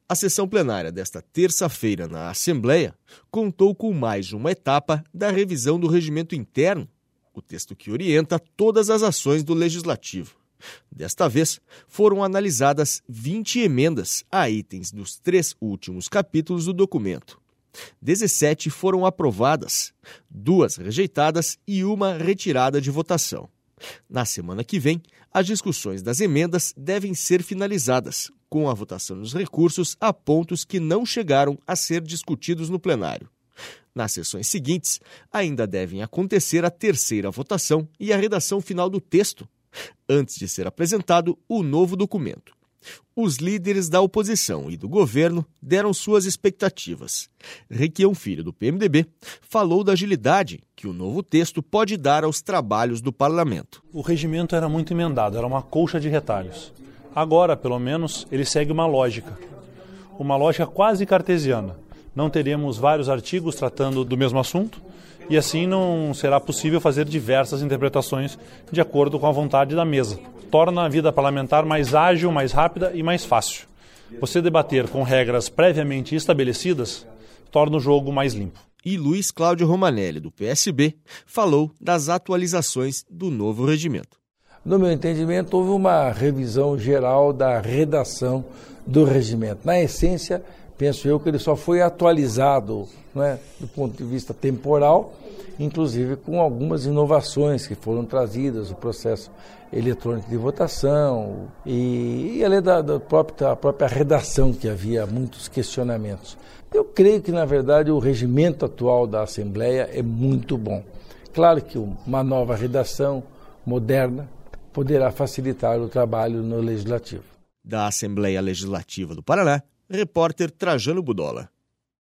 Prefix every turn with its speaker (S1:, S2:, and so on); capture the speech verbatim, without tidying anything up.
S1: A sessão plenária desta terça-feira na Assembleia contou com mais uma etapa da revisão do regimento interno, o texto que orienta todas as ações do Legislativo. Desta vez, foram analisadas vinte emendas a itens dos três últimos capítulos do documento. dezessete foram aprovadas, duas rejeitadas e uma retirada de votação. Na semana que vem, as discussões das emendas devem ser finalizadas, com a votação dos recursos a pontos que não chegaram a ser discutidos no plenário. Nas sessões seguintes, ainda devem acontecer a terceira votação e a redação final do texto, antes de ser apresentado o novo documento. Os líderes da oposição e do governo deram suas expectativas. Requião Filho, do P M D B, falou da agilidade que o novo texto pode dar aos trabalhos do parlamento.
S2: O regimento era muito emendado, era uma colcha de retalhos. Agora, pelo menos, ele segue uma lógica, uma lógica quase cartesiana. Não teremos vários artigos tratando do mesmo assunto e assim não será possível fazer diversas interpretações de acordo com a vontade da mesa. Torna a vida parlamentar mais ágil, mais rápida e mais fácil. Você debater com regras previamente estabelecidas torna o jogo mais limpo.
S1: E Luiz Cláudio Romanelli, do P S B, falou das atualizações do novo regimento.
S3: No meu entendimento, houve uma revisão geral da redação do regimento. Na essência, penso eu que ele só foi atualizado, não é, do ponto de vista temporal, inclusive com algumas inovações que foram trazidas, o processo eletrônico de votação e, e além da, da, própria, da própria redação, que havia muitos questionamentos. Eu creio que, na verdade, o regimento atual da Assembleia é muito bom. Claro que uma nova redação moderna poderá facilitar o trabalho no Legislativo.
S1: Da Assembleia Legislativa do Paraná, repórter Trajano Budola.